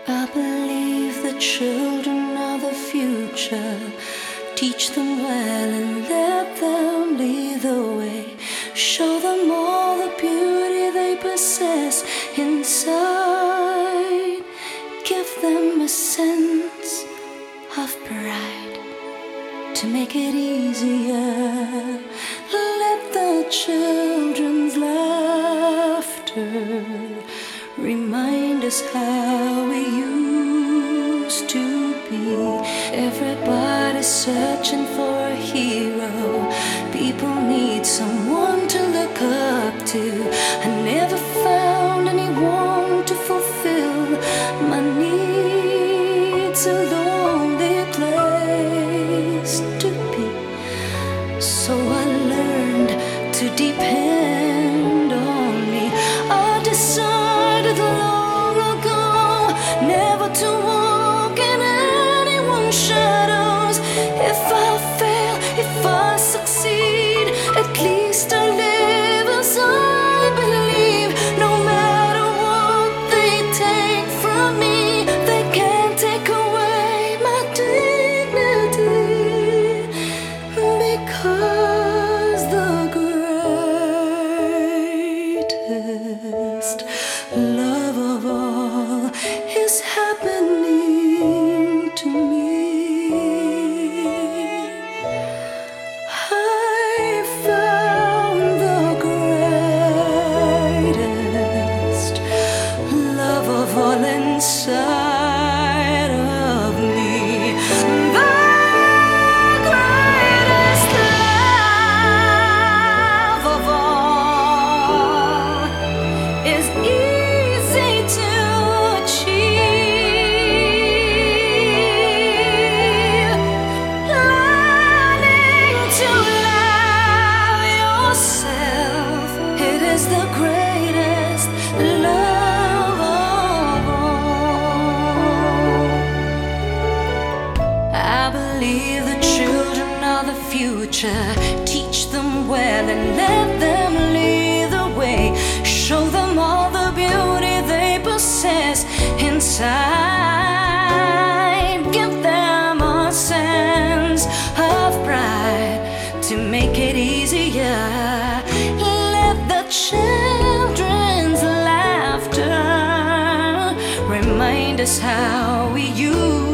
I believe the children are the future. Teach them well and let them lead the way. Show them all the beauty they possess inside. Give them a sense of pride to make it easier. Let the children's laughter remind us how we used to be. Everybody's searching for a hero. People need someone to look up to. I never found anyone to fulfill my needs. A lonely place to be. So I learned to depend on me. I decided long ago never to walk in anyone's shadows. If I fail, if I succeed, at least I live as I believe. No matter what they take from me, they can't take away my dignity, because the greatest love of all is happening to me. I found the greatest love of all inside of me. The greatest love of all is easy to achieve. Learning to love yourself, it is the greatest love of all. I believe the children are the future. Teach them well and let them lead the way. Show them all the beauty they possess inside. Give them a sense of pride to make it easier. Let the children's laughter remind us how we used